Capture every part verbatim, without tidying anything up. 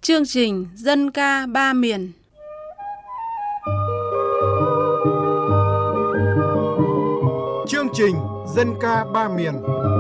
Chương trình Dân ca ba miền. Chương trình Dân ca ba miền.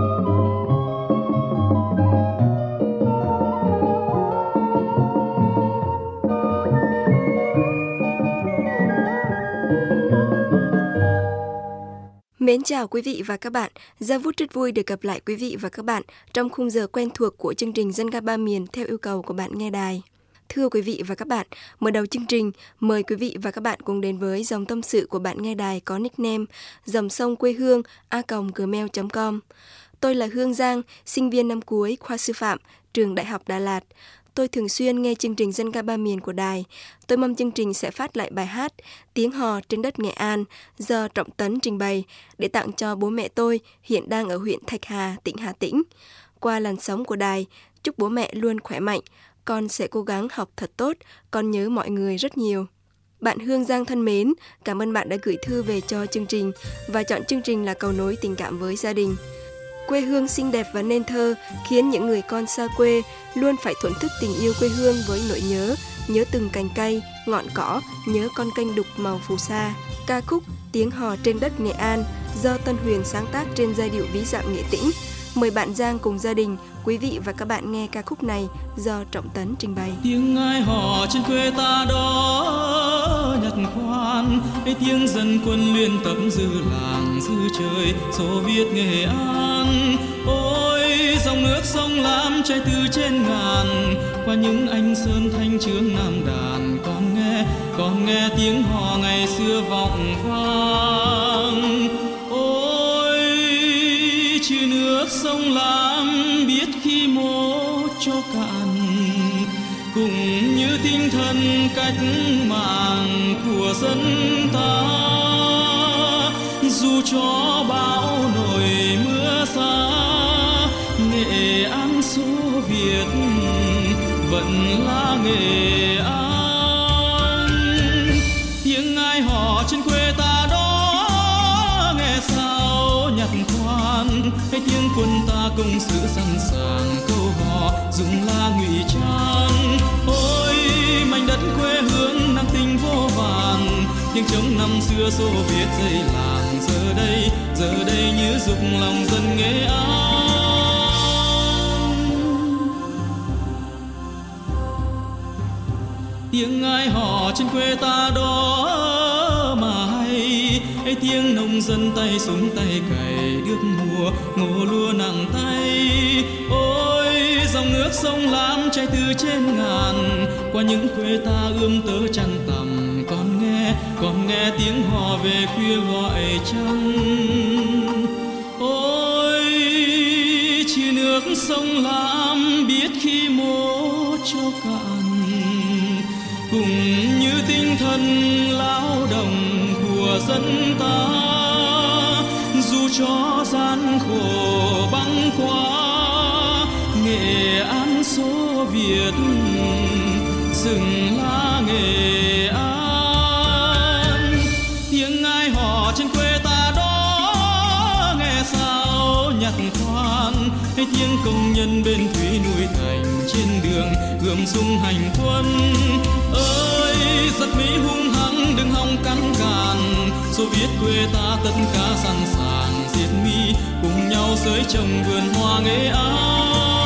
Mến chào quý vị và các bạn. Gia Vút rất vui được gặp lại quý vị và các bạn trong khung giờ quen thuộc của chương trình Dân ca ba miền theo yêu cầu của bạn nghe đài. Thưa quý vị và các bạn, mở đầu chương trình, mời quý vị và các bạn cùng đến với dòng tâm sự của bạn nghe đài có nickname dòng sông quê hương a còng gmail chấm com. Tôi là Hương Giang, sinh viên năm cuối khoa sư phạm, trường Đại học Đà Lạt. Tôi thường xuyên nghe chương trình Dân ca ba miền của đài. Tôi mong chương trình sẽ phát lại bài hát Tiếng hò trên đất Nghệ An do Trọng Tấn trình bày để tặng cho bố mẹ tôi hiện đang ở huyện Thạch Hà, tỉnh Hà Tĩnh. Qua làn sóng của đài, chúc bố mẹ luôn khỏe mạnh. Con sẽ cố gắng học thật tốt, con nhớ mọi người rất nhiều. Bạn Hương Giang thân mến, cảm ơn bạn đã gửi thư về cho chương trình và chọn chương trình là cầu nối tình cảm với gia đình. Quê hương xinh đẹp và nên thơ khiến những người con xa quê luôn phải thổn thức tình yêu quê hương với nỗi nhớ, nhớ từng cành cây, ngọn cỏ, nhớ con kênh đục màu phù sa. Ca khúc Tiếng hò trên đất Nghệ An do Tân Huyền sáng tác trên giai điệu ví dặm Nghệ Tĩnh. Mời bạn Giang cùng gia đình, quý vị và các bạn nghe ca khúc này do Trọng Tấn trình bày. Tiếng ai hò trên quê ta đó nhặt khoan, hay tiếng dân quân liên tập giữ làng giữ trời Xô Viết Nghệ An. Ôi dòng nước sông Lam chảy từ trên ngàn, qua những anh sơn thanh trướng nam đàn. Con nghe, con nghe tiếng hò ngày xưa vọng vang. Ôi chứ nước sông Lam biết khi mô cho cạn, cũng như tinh thần cách mạng của dân ta. Dù cho bão nổi mưa xa, Nghệ An xô Việt vẫn là Nghệ An. Tiếng ai hò trên quê ta đó nghe sao nhặt khoan, hay tiếng quân ta công sự sẵn sàng câu hò dùng la ngụy trang. Ôi mảnh đất quê hương năng tình vô vàn, tiếng trống năm xưa Xô Viết dây làng. Giờ đây, giờ đây như dục lòng dân Nghệ An. Tiếng ai hò trên quê ta đó mà hay, hay tiếng nông dân tay súng tay cày đước mùa ngô lúa nặng tay. Ôi dòng nước sông Lam chảy từ trên ngàn, qua những quê ta ươm tớ chăn tằm. Con nghe, con nghe tiếng hò về khuya gọi trăng. Ôi chứ nước sông Lam biết khi mô cho cạn, cũng như tinh thần lao động của dân ta. Dù cho gian khổ băng qua, Nghệ An xô Việt rừng lá Nghệ An. Tiếng ai hò trên quê ta đó nghe sao nhặt khoan, hay tiếng công nhân bên thủy núi thành trên đường gươm súng hành quân. Ơi giặc Mỹ hung hăng đừng hòng cắn càn, Xô Viết quê ta tất cả sẵn sàng diệt Mỹ, cùng nhau xới trồng vườn hoa Nghệ An.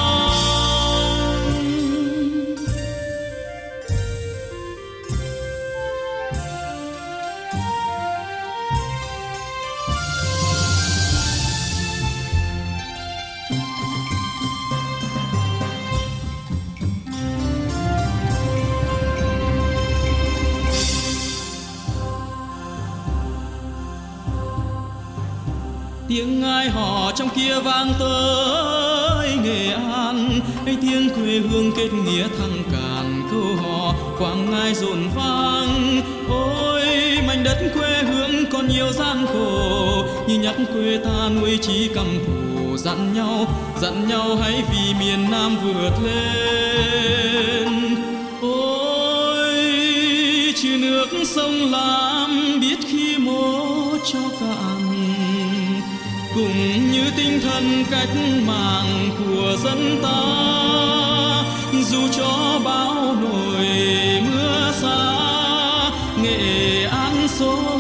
Tiếng ai hò trong kia vang tới Nghệ An, hay tiếng quê hương kết nghĩa thăng càn câu hò quảng ngãi rộn vang. Ôi mảnh đất quê hương còn nhiều gian khổ, như nhắc quê ta nuôi chí căm thù. Dặn nhau, dặn nhau hãy vì miền Nam vượt lên. Ôi chứ nước sông Lam biết khi mô cho cạn, cũng như tinh thần cách mạng của dân ta. Dù cho bão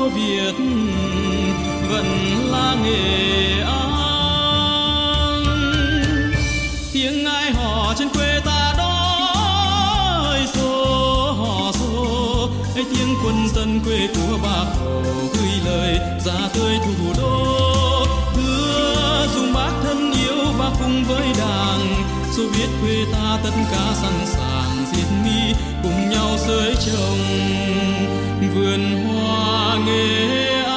lúa Việt vẫn là Nghệ An. Tiếng ai hò trên quê ta đó ơi xô hò xô, ấy tiếng quân dân quê của Bác Hồ gửi lời ra tới thủ đô. Thưa dùng Bác thân yêu và cùng với Đảng, dù biết quê ta tất cả sẵn sàng diệt mi cùng nhau sới trồng vườn hoa Nghệ An.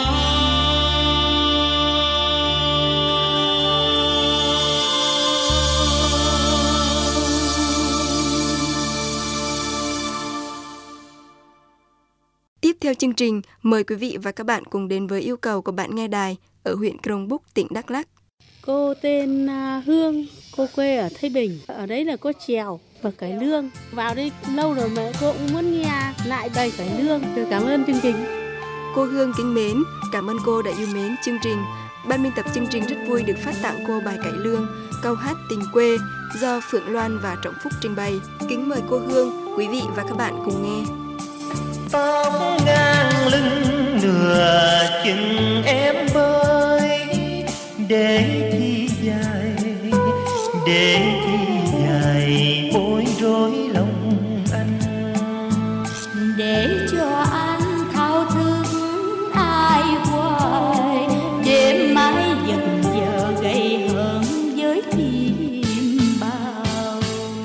Tiếp theo chương trình, mời quý vị và các bạn cùng đến với yêu cầu của bạn nghe đài ở huyện Crong Búc, tỉnh Đắk Lắk. Cô tên Hương, cô quê ở Thái Bình. Ở đấy là có chèo và cải lương. Vào đây lâu rồi mà cô cũng muốn nghe lại bài cải lương. Cảm ơn chương trình. Cô Hương kính mến, cảm ơn cô đã yêu mến chương trình. Ban biên tập chương trình rất vui được phát tặng cô bài cải lương, câu hát tình quê do Phượng Loan và Trọng Phúc trình bày. Kính mời cô Hương, quý vị và các bạn cùng nghe. Tóc ngang lưng nửa chừng em bơi, để chi dài, để chi dài bối rối lòng anh, để cho anh thao thức ai hoài, đêm mãi dần giờ gây hờn với chim bao.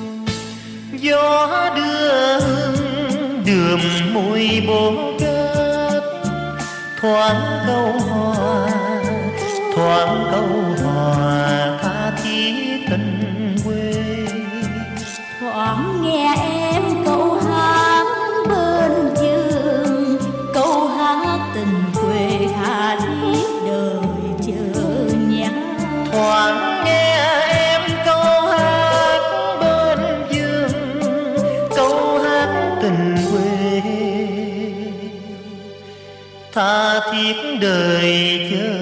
Gió đưa đường mùi bố kết, thoáng câu hò, thoáng câu hò tha thiết tình quê. Thoáng nghe em câu hát bên giường, câu hát tình quê tha thiết đời chờ nhắn. Thoáng nghe em câu hát bên giường, câu hát tình quê tha thiết đời chờ.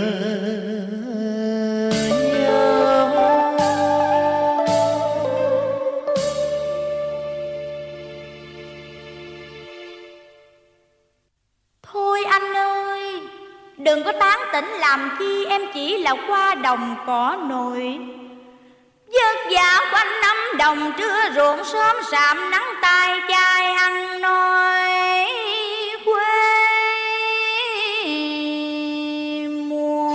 Đừng có tán tỉnh làm chi, em chỉ là qua đồng cỏ nồi. Vất vả quanh năm đồng trưa ruộng sớm sạm nắng tay chai ăn nôi quê mùa.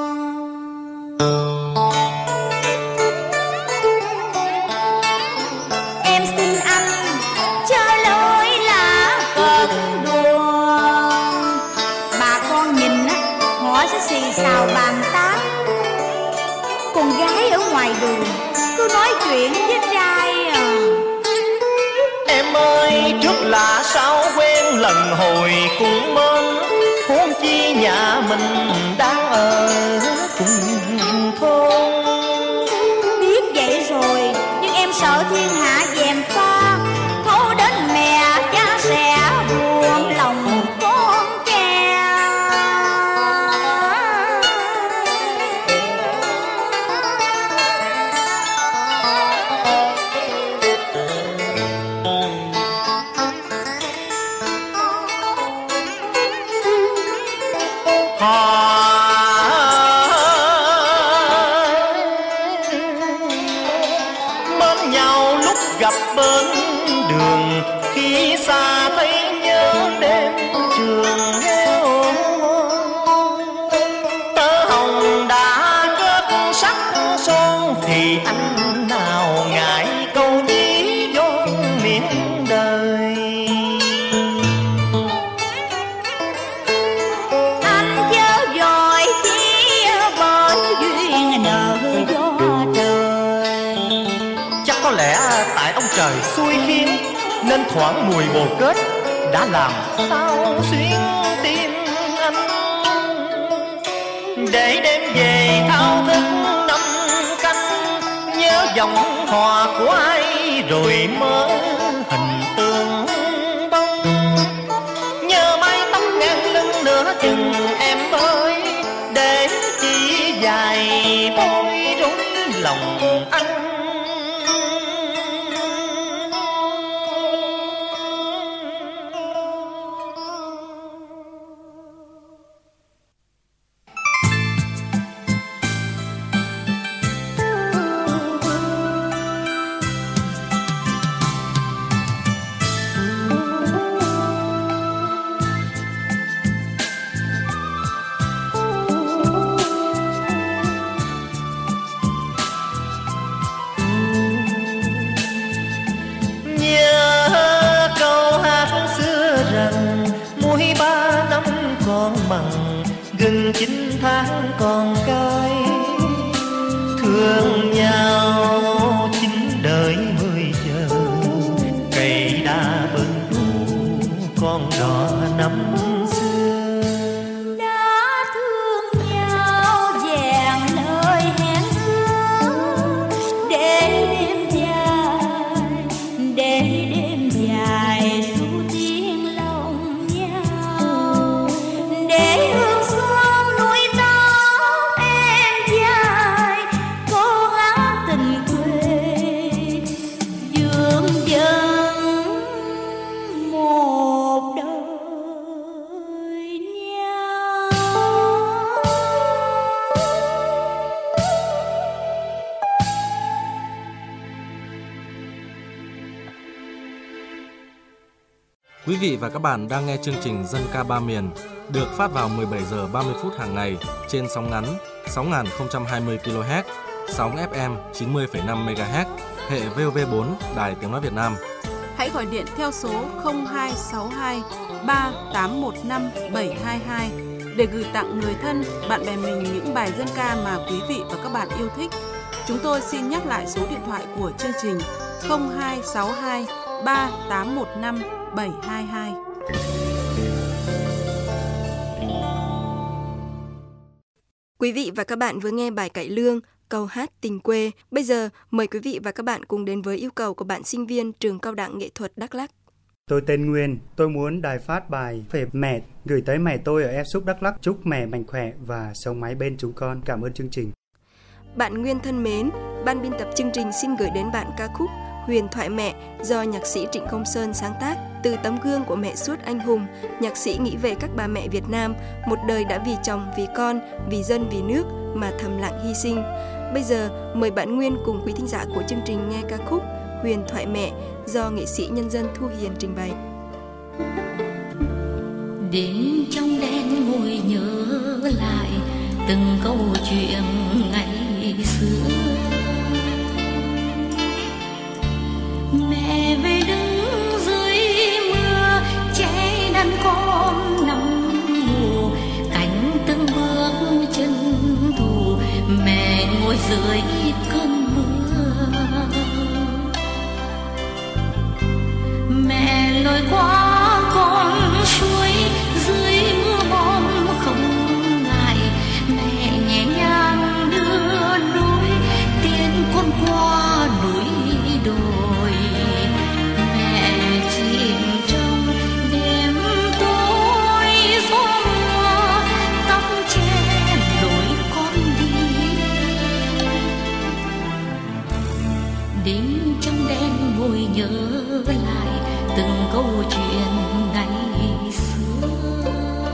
Em xin anh cho lối lá cơn đùa, bà con nhìn á họ sẽ xì xào bàn tán. Con gái ở ngoài đường cứ nói chuyện với trai à. Em ơi trước là sao quen lần hồi cũng mến, huống chi nhà mình đang ở cùng thôn. Biết vậy rồi nhưng em sợ thiên hạ gièm pha, thấu đến mẹ cha sẽ buồn lòng con kè. Bên nhau lúc gặp bên đường, khi xa thấy nhớ đêm trường nghèo. Tơ hồng đã kết sắc son thì anh nào ngại câu chí vô miệng đời. Anh chớ vội chi bởi duyên nợ gió trời. Chắc có lẽ tại ông trời xui khiến nên thoảng mùi bồ kết đã làm sao xuyên tim anh. Để đêm về thao thức năm canh, nhớ giọng hò của ai rồi mơ hình tương bông. Nhớ mái tóc ngang lưng nửa chừng em ơi, để chỉ dài bối rối lòng anh. còn rõ năm xưa. Đã thương nhau vẹn lời hẹn ước, để đêm dài, để đêm dài su tiếng lòng nhau, để hương xuân nuôi tóc em dài, cố gắng tình quê dương dần một đời nhau. Quý vị và các bạn đang nghe chương trình Dân ca ba miền được phát vào mười bảy giờ ba mươi phút hàng ngày trên sóng ngắn sáu nghìn không trăm hai mươi ki lô héc, sóng ép em chín mươi phẩy năm mê ga héc, hệ vê o vê bốn, Đài Tiếng nói Việt Nam. Hãy gọi điện theo số không hai sáu hai ba tám một năm bảy hai hai để gửi tặng người thân, bạn bè mình những bài dân ca mà quý vị và các bạn yêu thích. Chúng tôi xin nhắc lại số điện thoại của chương trình không hai sáu hai ba tám một năm bảy hai hai. Quý vị và các bạn vừa nghe bài cải lương Câu hát tình quê. Bây giờ mời quý vị và các bạn cùng đến với yêu cầu của bạn sinh viên trường Cao đẳng Nghệ thuật Đắk Lắk. Tôi tên Nguyên, tôi muốn đài phát bài về mẹ, gửi tới mẹ tôi ở Ea Súp Đắk Lắk, chúc mẹ mạnh khỏe và sống mái bên chúng con. Cảm ơn chương trình. Bạn Nguyên thân mến, ban biên tập chương trình xin gửi đến bạn ca khúc Huyền thoại mẹ do nhạc sĩ Trịnh Công Sơn sáng tác. Từ tấm gương của mẹ suốt anh hùng, nhạc sĩ nghĩ về các bà mẹ Việt Nam, một đời đã vì chồng, vì con, vì dân, vì nước mà thầm lặng hy sinh. Bây giờ mời bạn Nguyên cùng quý thính giả của chương trình nghe ca khúc Huyền thoại mẹ do nghệ sĩ nhân dân Thu Hiền trình bày. Đêm trong đen ngồi nhớ lại từng câu chuyện ngày xưa. Mẹ về đứng dưới mưa che đàn con nằm ngủ, cánh từng bước chân thủ mẹ ngồi dưới cơn mưa. Mẹ lội qua con suối dưới mưa bom không ngại, mẹ nhẹ nhàng đưa lối tiến con qua núi đồi. Mẹ chìm trong đêm tối gió mưa, tóc che lối con đi. Đêm trong đen ngồi nhớ lại từng câu chuyện ngày xưa.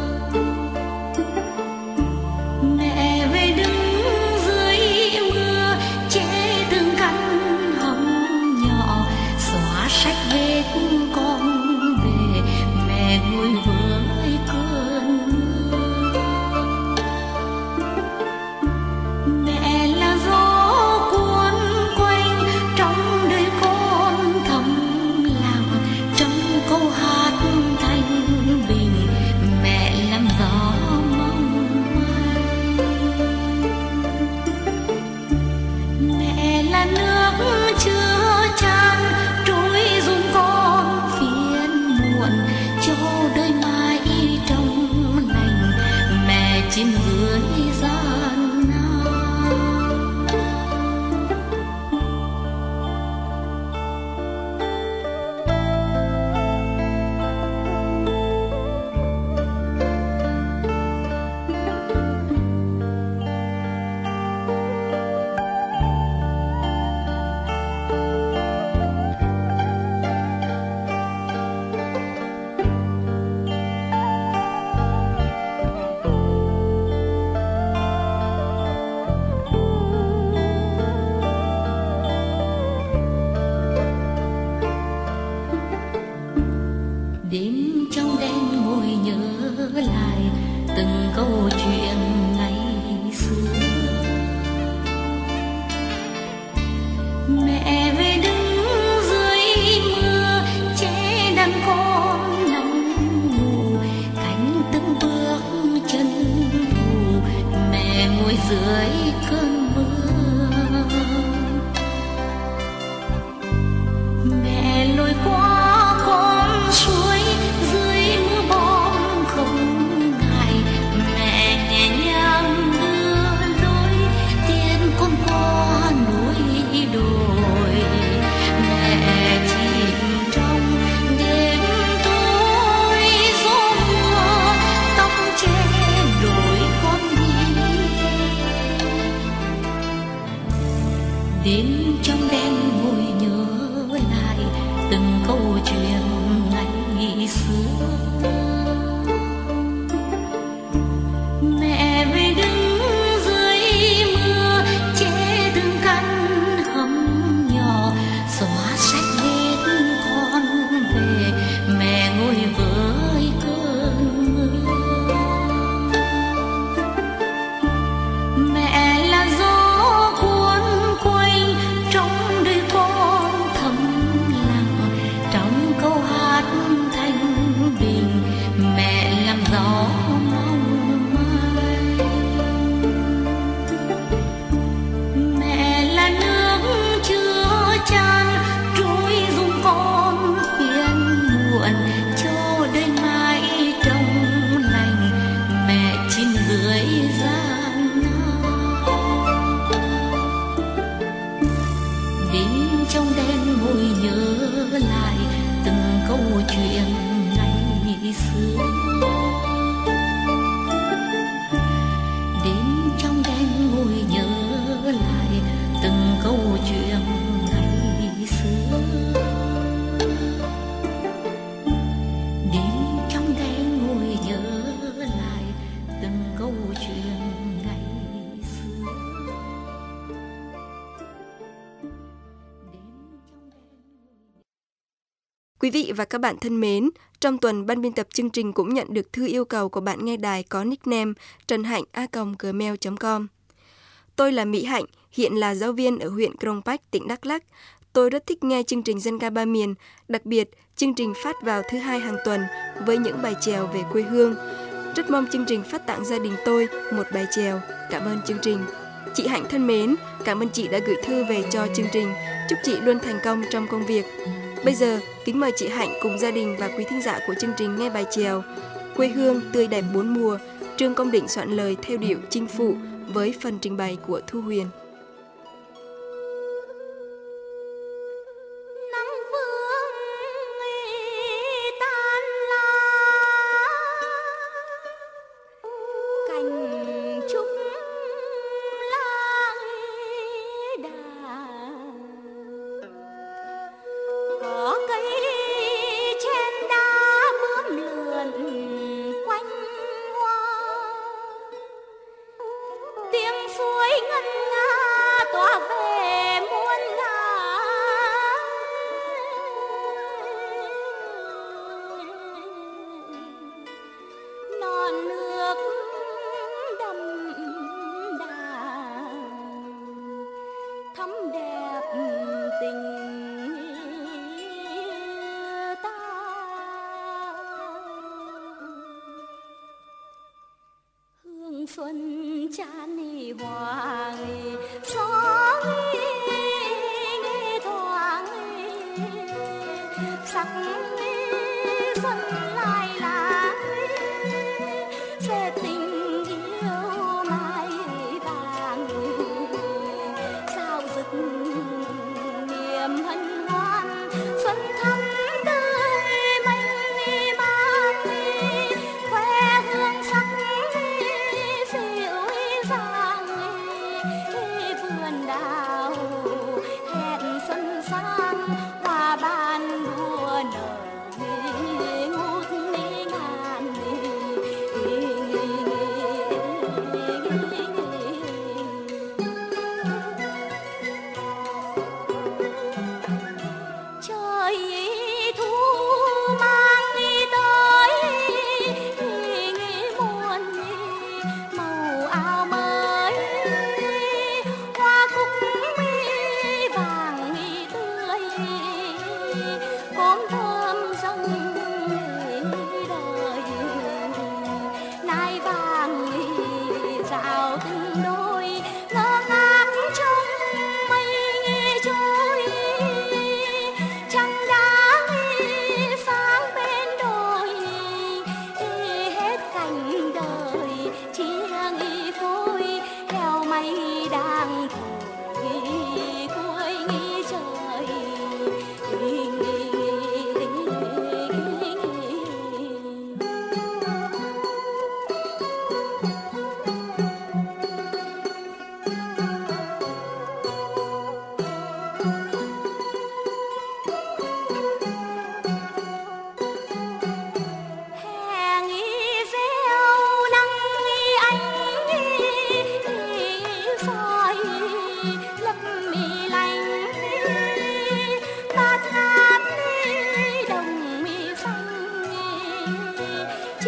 Mẹ về đứng dưới mưa che từng căn hầm nhỏ, xóa sạch vết con về. Mẹ ngồi với cơn mưa. Mẹ là gió cuốn quanh trong đời con thầm lặng, trong câu hát thanh bình mẹ làm gió mong manh. Mẹ là nước chưa tràn trôi dung con phiền muộn, cho đời mãi trong lành mẹ chìm dưới gian nan. Đêm trong đen ngồi nhớ lại từng câu chuyện ngày xưa. Mẹ về đứng dưới mưa che đàn con nằm ngủ, cánh từng bước chân thủ mẹ ngồi dưới cơn mưa. Mẹ lội qua con suối dưới chuyện ngày xưa. Mẹ về đứng dưới mưa che từng căn hầm nhỏ, xóa sạch hết con về, mẹ ngồi với cơn mưa. Mẹ là gió cuốn quanh trong đời con thầm lặng, trong câu hát thanh bình mẹ làm gió mong mai. Mẹ là nước chưa chan trôi dung con phiền muộn, cho đời mãi trong lành mẹ chín dưới gian nan. Đêm trong đêm ngồi nhớ lại từng câu chuyện ngày xưa. Đêm trong đêm ngồi nhớ lại từng câu chuyện ngày xưa. Đêm trong đêm ngồi nhớ lại từng câu chuyện ngày xưa. Quý vị và các bạn thân mến, trong tuần ban biên tập chương trình cũng nhận được thư yêu cầu của bạn nghe đài có nickname trần hạnh a còng gmail chấm com. Tôi là Mỹ Hạnh, hiện là giáo viên ở huyện Krông Pach, tỉnh Đắk Lắk. Tôi rất thích nghe chương trình Dân ca ba miền, đặc biệt chương trình phát vào thứ hai hàng tuần với những bài chèo về quê hương. Rất mong chương trình phát tặng gia đình tôi một bài chèo. Cảm ơn chương trình. Chị Hạnh thân mến, cảm ơn chị đã gửi thư về cho chương trình. Chúc chị luôn thành công trong công việc. Bây giờ, kính mời chị Hạnh cùng gia đình và quý thính giả của chương trình nghe bài chèo Quê hương tươi đẹp bốn mùa. Trương Công Định soạn lời theo điệu Chinh Phụ với phần trình bày của Thu Huyền. Xuân chan hoàng gió nghe thoáng sắc xuân lại là sẽ tình yêu mai vàng sao rực niềm hân hoan xuân thắm tươi mênh mang khoe hương sắc vườn đào hẹn xuân sang hoa ban đua nở ngút ngát.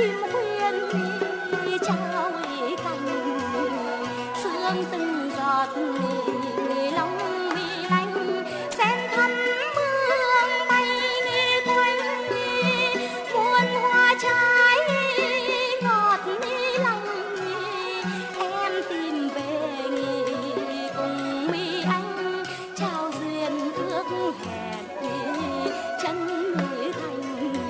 chim khuyên trao cành sương từng giọt long mi lanh sen thắm mương bay quanh muôn hoa trái ngọt lành em tìm về cùng mi anh trao duyên ước hẹn chân người thành.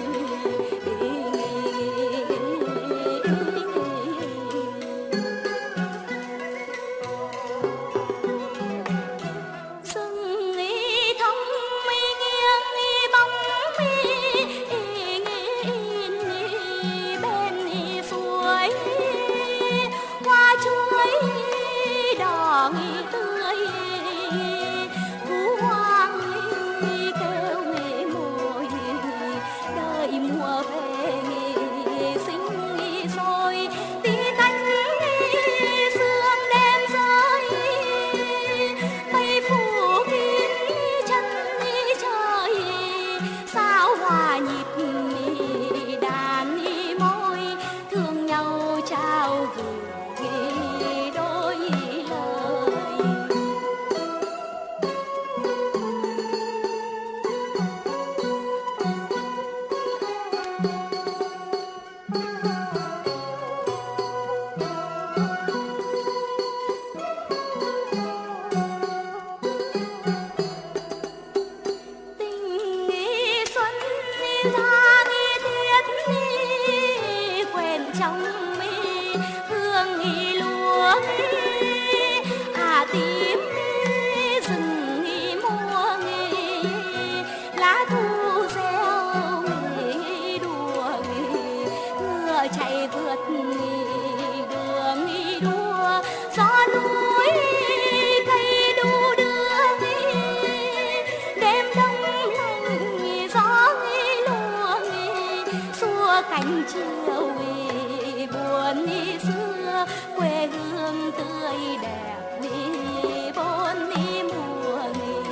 Cánh chiều buồn như xưa quê hương tươi đẹp đi bốn đi mùa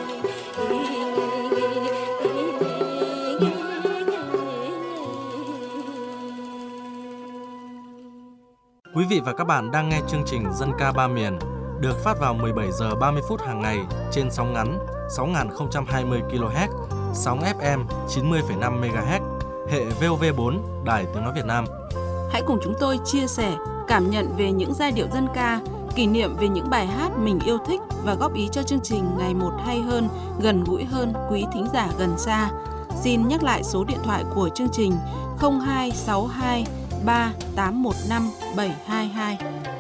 Quý vị và các bạn đang nghe chương trình Dân ca ba miền được phát vào mười bảy giờ ba mươi phút hàng ngày trên sóng ngắn sáu nghìn không trăm hai mươi ki lô héc, sóng ép em chín mươi phẩy năm mê ga héc, hệ vê o vê bốn, Đài Tiếng nói Việt Nam. Hãy cùng chúng tôi chia sẻ, cảm nhận về những giai điệu dân ca, kỷ niệm về những bài hát mình yêu thích và góp ý cho chương trình ngày một hay hơn, gần gũi hơn quý thính giả gần xa. Xin nhắc lại số điện thoại của chương trình không hai sáu hai ba tám một năm bảy hai hai.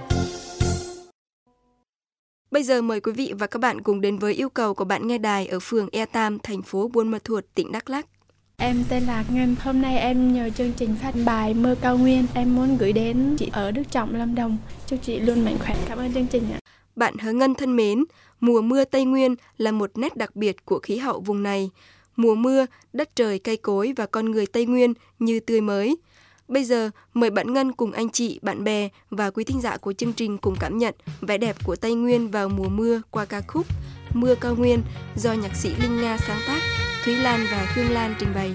Bây giờ mời quý vị và các bạn cùng đến với yêu cầu của bạn nghe đài ở phường E Tam, thành phố Buôn Ma Thuột, tỉnh Đắk Lắk. Em tên là Ngân. Hôm nay em nhờ chương trình phát bài Mơ Cao Nguyên. Em muốn gửi đến chị ở Đức Trọng, Lâm Đồng. Chúc chị luôn mạnh khỏe. Cảm ơn chương trình ạ. Bạn Hờ Ngân thân mến, mùa mưa Tây Nguyên là một nét đặc biệt của khí hậu vùng này. Mùa mưa, đất trời cây cối và con người Tây Nguyên như tươi mới. Bây giờ, mời bạn Ngân cùng anh chị, bạn bè và quý thính giả của chương trình cùng cảm nhận vẻ đẹp của Tây Nguyên vào mùa mưa qua ca khúc Mưa Cao Nguyên do nhạc sĩ Linh Nga sáng tác, Thúy Lan và Hương Lan trình bày.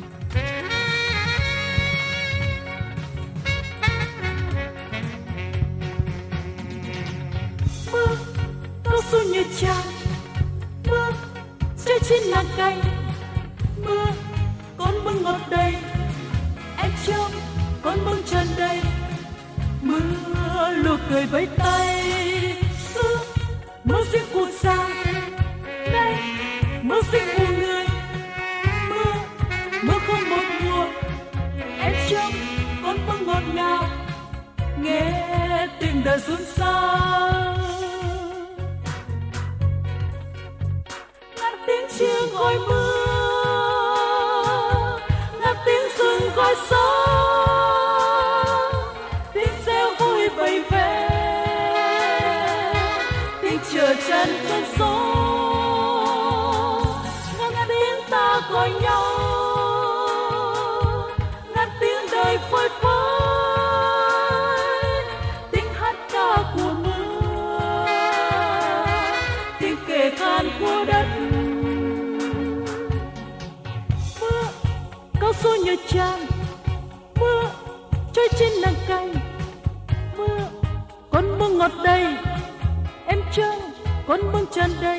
Mưa cao su như trăng, mưa rơi trên lá cây, mưa con mưa ngọt đầy, em trong con mưa tràn đầy, mưa lùa cười với tay, xưa mưa riêng phù sa, đây mưa riêng phù người, mưa mưa không một mùa, em trong con mưa ngọt ngào, nghe tình đời xuân sao. Ngắt tiếng chiêng gọi mưa, ngắt tiếng rừng gọi gió, tiếng reo vui bay về, tiếng chờ chân cơn gió, ngắt tiếng ta gọi nhau, ngắt tiếng đời phơi phới, tiếng hát ca của mưa, tiếng kể than của đất. Mưa cao su như trăng, mưa cho rơi trên làng cày. Mưa, con mưa ngọt đầy, em trông con mương tràn đầy.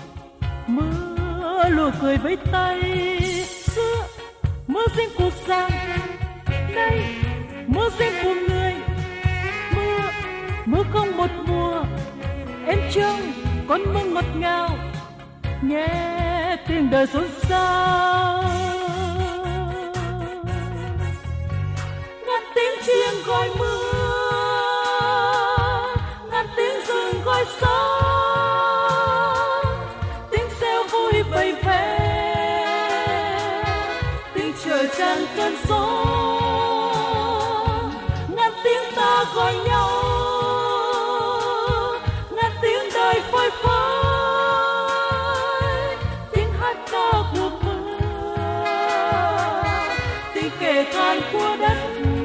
Mưa lùa cười với tay xưa, mưa rên của giang đây, mưa rên của người. Mưa, mưa không một mùa, em trông con mưa ngọt ngào, nghe tiếng đời xôn xao. Ngàn tiếng chiêng gọi mưa, ngàn tiếng rừng gọi sóng, tiếng reo vui vầy vẻ, tiếng trời tràn cơn gió. Ngàn tiếng ta gọi nhau, ngàn tiếng đời phơi phới, tiếng hát ca của mưa, tiếng kể khan của đất.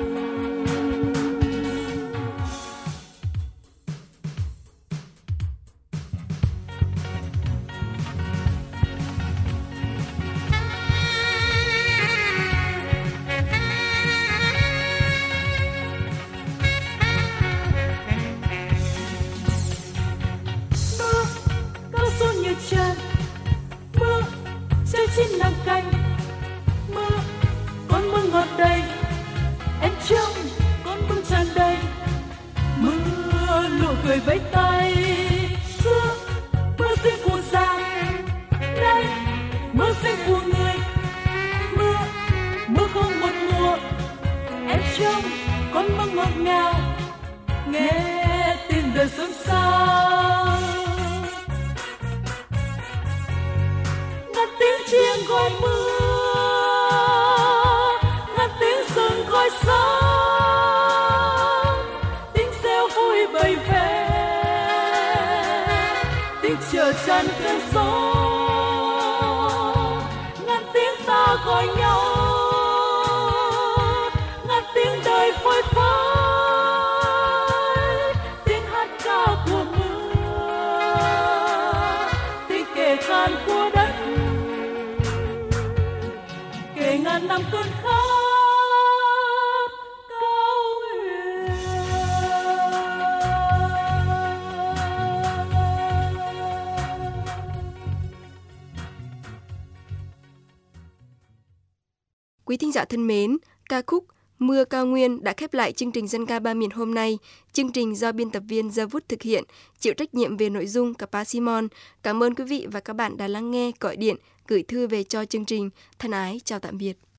Mưa rơi trên làng cày, mưa con mưa ngọt đầy, em trông con mưa tràn đầy. Mưa lụa cười với tay xưa, mưa rơi của giang đây, mưa rơi của người. Mưa, mưa không một mùa, em trông con mưa ngọt ngào, nghe tiếng đời xôn xao. Ngàn tiếng chiêng gọi mưa, ngàn tiếng rừng gọi sóng, tiếng reo vui vầy vẻ, tiếng chợ tràn cơn gió. Ngàn tiếng ta gọi nhau, ngàn tiếng đời phơi phới, tiếng hát ca của mưa, tiếng kể khan của đất. Kể ngàn năm cơn khát cao nguyên. Quý thính giả thân mến, ca khúc Mưa Cao Nguyên đã khép lại chương trình Dân ca ba miền hôm nay. Chương trình do biên tập viên Gia Vút thực hiện, chịu trách nhiệm về nội dung Capa Simon. Cảm ơn quý vị và các bạn đã lắng nghe, gọi điện, gửi thư về cho chương trình. Thân ái, chào tạm biệt.